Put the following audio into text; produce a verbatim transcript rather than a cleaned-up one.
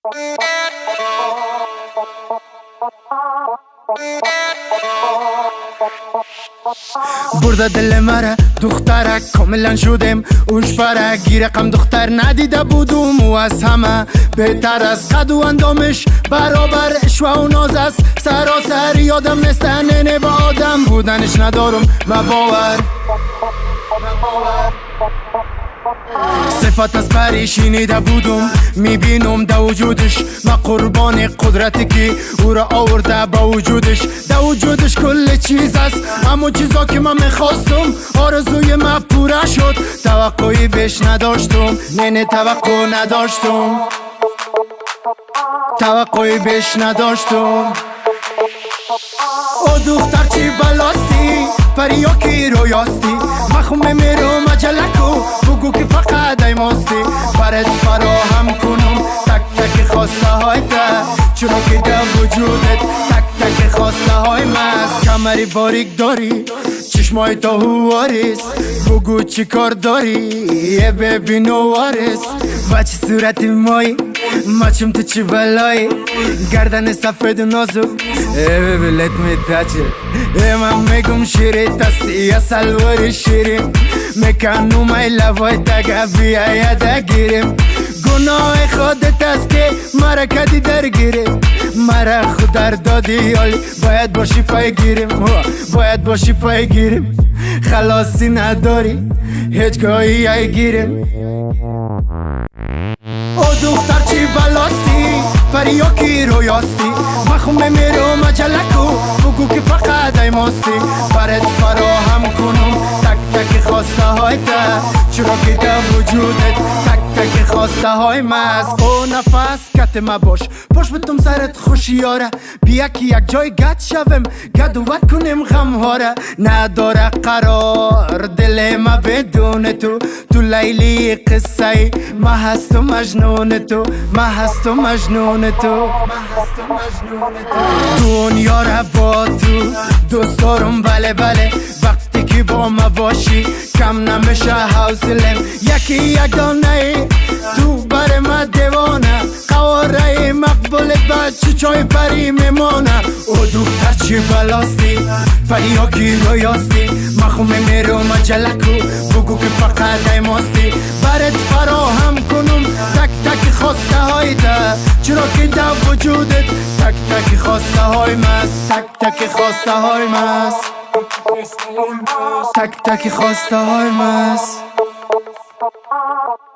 برده دل مرا دخترک کاملا شدم اوش فرک گی رقم دختر ندیده بودم و از همه بهتر از قد و اندامش برابرش و اون ناز است سراسر یادم نستن نه با آدم بودنش ندارم و باور صفت از پری شنیده بودم میبینم در وجودش ما قربان قدرتی که او را آورده با وجودش در وجودش کل چیز است همون چیزا که من میخواستم آرزوی من پوره شد توقعی بهش نداشتم نه نه توقع نداشتم توقعی بهش نداشتم او دختر چی بلاستی پریا کی رویاستی مخوم میرو مجلکو بگو که فقط ای ماستی برات فراهم کنم تک تک خواسته های تا چرا که در وجودت تک تک خواسته های مست کمری باریک داری چشمای تا هواریس بگو چی کار داری یه ببین وارس و چی صورت مایی مچم تو چی بلایی گردن سفید و نازو ای ببی let me touch it ای من میگم شیری تستی یا سلواری شیری میکنم ای لبای تگه بیا یاده گیریم گناه خودت است که مرا کدی درگیری مرا خود در دادی حالی باید باشی پای گیریم باید باشی پای گیریم خلاصی نداری هیچ گاهی ای گیریم او دختر چی بلاستی پریا کی رویاستی مخوم میرو مجلکو بگو که فقط ای ماستی برات فراهم کنم تک تک خواسته های تا چرا که در وجودت تک تک خواسته های مست او نفس کت ما باش پشت بتم سرت خوشیاره بیا که یک جای گد شویم گد و ود کنیم غم هاره نداره قرار دل ما بدون تو تو لیلی قصه ای ما هست و مجنون تو ما هست و مجنون تو دنیا را با تو دوست دارم بله بله وقتی که با ما باشی کم نمیشه حوصلم یکی یک دانه ای تو بر ما دیوانه قواره مقبولت بچه چای پری میمانه او دختر چی بلاستی پری ها کی رویاستی مخوم میرو مجلکو بگو که فقط ای ماستی برات فراهم کنم تک تک خواسته های تا چرا که در وجودت تک تک خواسته های مست تک تک خواسته های مست تک تک خواسته های مست